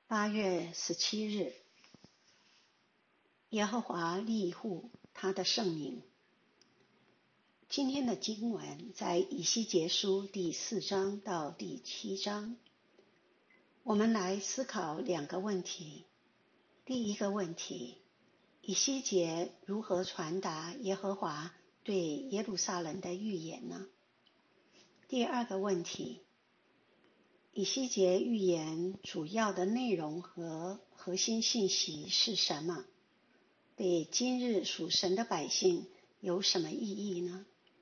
8月17日，耶和华立护他的圣名。今天的经文在以西结书第4章到第7章。我们来思考2个问题。第一个问题，以西结如何传达耶和华对耶路撒冷的预言呢？第二个问题，以西结预言主要的内容和核心信息是什么？对今日属神的百姓有什么意义呢？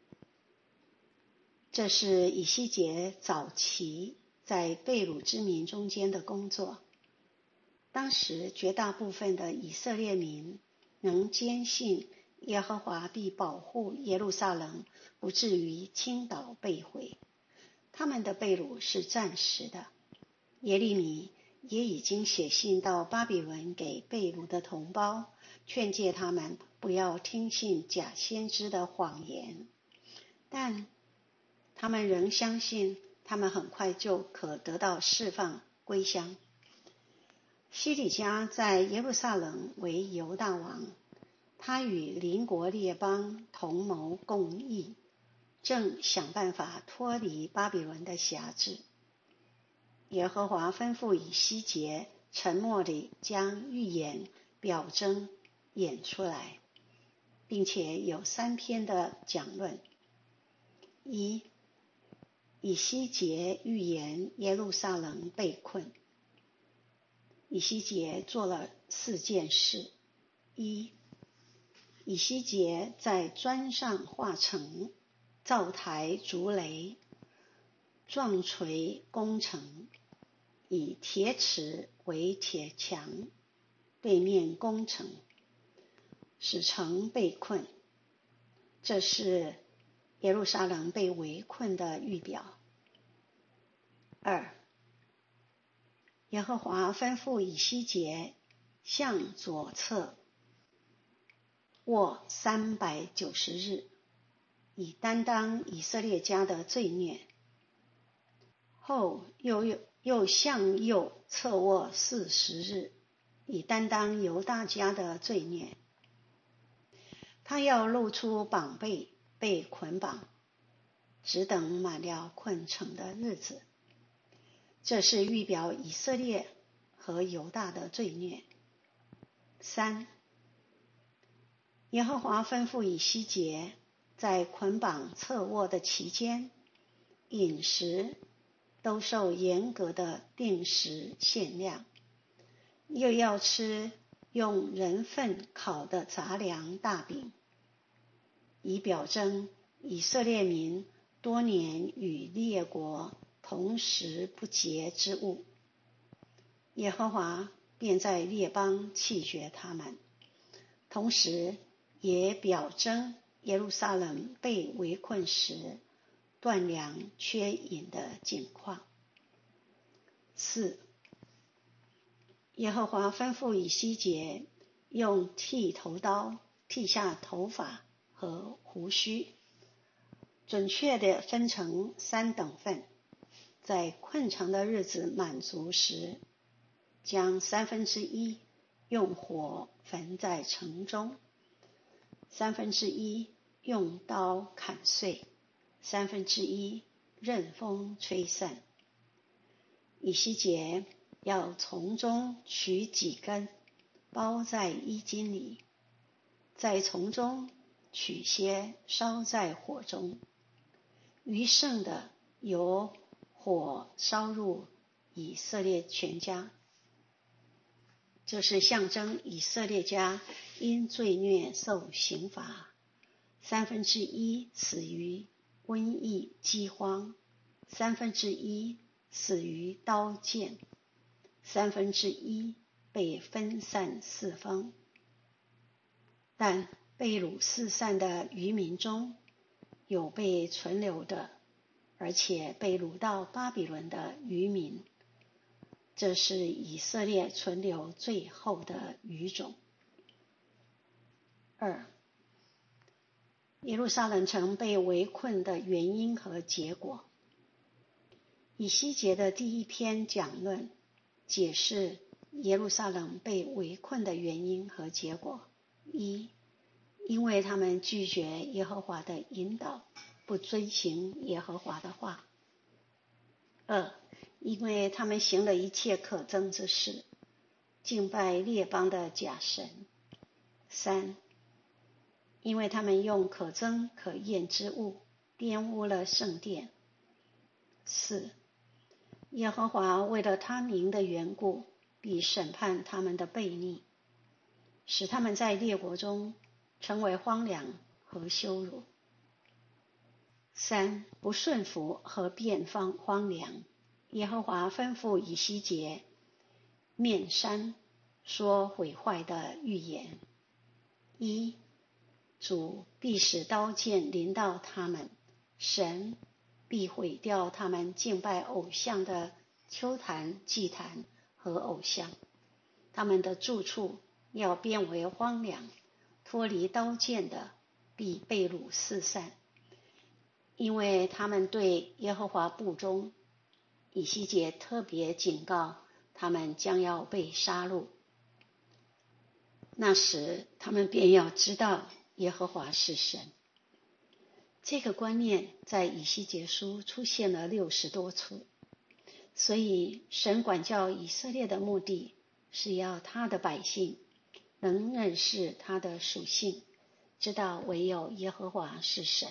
这是以西结早期在被掳之民中间的工作。当时绝大部分的以色列民能坚信耶和华必保护耶路撒冷不至于倾倒被毁。他们的被掳是暂时的。耶利米也已经写信到巴比伦给被掳的同胞，劝诫他们不要听信假先知的谎言，但他们仍相信他们很快就可得到释放归乡。西底家在耶路撒冷为犹大王，他与邻国列邦同谋共议，正想办法脱离巴比伦的辖制。耶和华吩咐以西结沉默地将预言表征演出来，并且有3篇的讲论。1. 以西结预言耶路撒冷被困。以西结做了4件事。1. 以西结在砖上画城，造台筑垒，撞锤攻城，以铁齿为铁墙，对面攻城，使城被困。这是耶路撒冷被围困的预表。2. 耶和华吩咐以西结向左侧卧390日，以担当以色列家的罪孽。后又向右侧卧40日，以担当犹大家的罪孽。他要露出膀臂被捆绑，只等满了困城的日子。这是预表以色列和犹大的罪孽。3. 耶和华吩咐以西结在捆绑侧卧的期间，饮食都受严格的定时限量，又要吃用人粪烤的杂粮大饼，以表征以色列民多年与列国同食不洁之物。耶和华便在列邦弃绝他们，同时也表征耶路撒冷被围困时断粮缺饮的境况。4. 耶和华吩咐以西结用剃头刀剃下头发和胡须，准确地分成3等份，在困城的日子满足时，将1/3用火焚在城中，1/3用刀砍碎，1/3任风吹散。以西结要从中取几根，包在衣襟里，再从中取些烧在火中，余剩的由火烧入以色列全家。这是象征以色列家因罪孽受刑罚，1/3死于瘟疫饥荒，1/3死于刀剑，1/3被分散四方。但被掳四散的余民中，有被存留的，而且被掳到巴比伦的余民。这是以色列存留最后的余种。2. 耶路撒冷城被围困的原因和结果。以西结的第1篇讲论解释耶路撒冷被围困的原因和结果：一，因为他们拒绝耶和华的引导，不遵行耶和华的话；二，因为他们行了一切可憎之事，敬拜列邦的假神；三，因为他们用可憎可厌之物玷污了圣殿；四，耶和华为了他名的缘故，必审判他们的悖逆，使他们在列国中成为荒凉和羞辱。三，不顺服和变放荒凉。耶和华吩咐以西结面山说毁坏的预言：一，主必使刀剑临到他们，神必毁掉他们敬拜偶像的丘坛、祭坛和偶像，他们的住处要变为荒凉，脱离刀剑的必被掳四散，因为他们对耶和华不忠。以西结特别警告他们将要被杀戮，那时他们便要知道耶和华是神。这个观念在以西结书出现了60多处，所以神管教以色列的目的是要他的百姓能认识他的属性，知道唯有耶和华是神。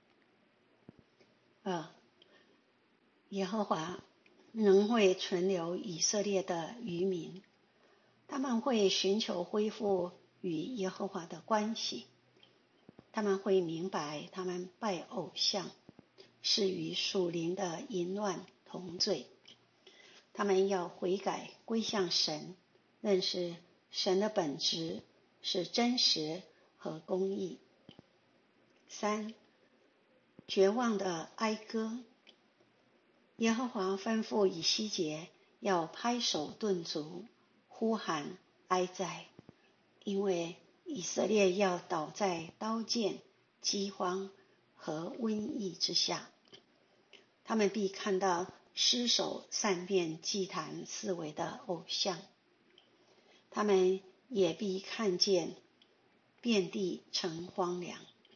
二，耶和华仍会存留以色列的余民，他们会寻求恢复与耶和华的关系，他们会明白他们拜偶像是与属灵的淫乱同罪，他们要悔改归向神，认识神的本质是真实和公义。三，绝望的哀歌。耶和华吩咐以西结要拍手顿足，呼喊哀哉，因为以色列要倒在刀剑、饥荒和瘟疫之下，他们必看到尸首散遍祭坛四围的偶像，他们也必看见遍地成荒凉。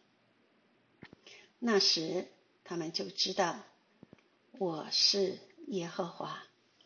那时他们就知道我是耶和华。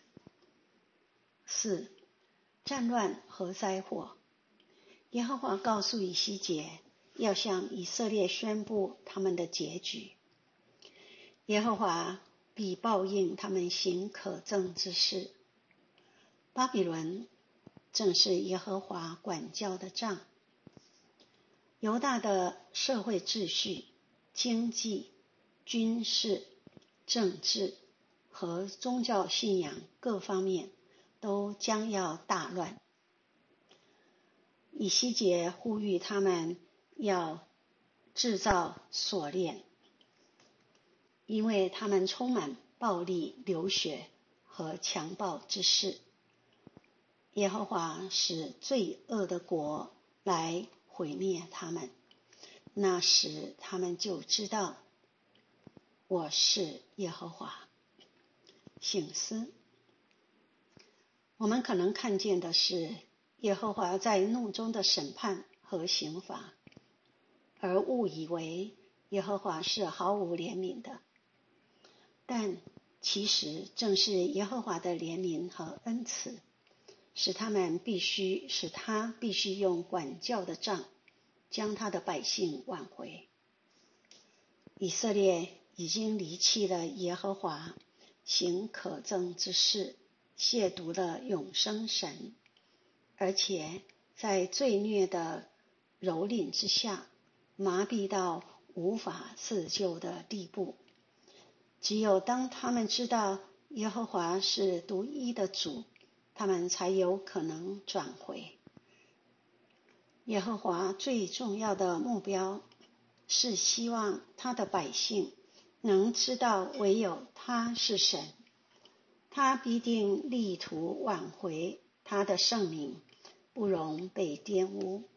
四，战乱和灾祸。耶和华告诉以西结，要向以色列宣布他们的结局。耶和华必报应他们行可憎之事。巴比伦正是耶和华管教的杖。犹大的社会秩序、经济、军事、政治和宗教信仰各方面都将要大乱。以西结呼吁他们要制造锁链，因为他们充满暴力、流血和强暴之事。耶和华使罪恶的国来毁灭他们，那时他们就知道我是耶和华。省思，我们可能看见的是耶和华在怒中的审判和刑罚，而误以为耶和华是毫无怜悯的。但其实正是耶和华的怜悯和恩慈，使他必须用管教的杖将他的百姓挽回。以色列已经离弃了耶和华，行可憎之事，亵渎了永生神，而且在罪孽的蹂躏之下，麻痹到无法自救的地步。只有当他们知道耶和华是独一的主，他们才有可能转回。耶和华最重要的目标是希望他的百姓能知道唯有他是神，他必定力图挽回他的圣名，不容被玷污。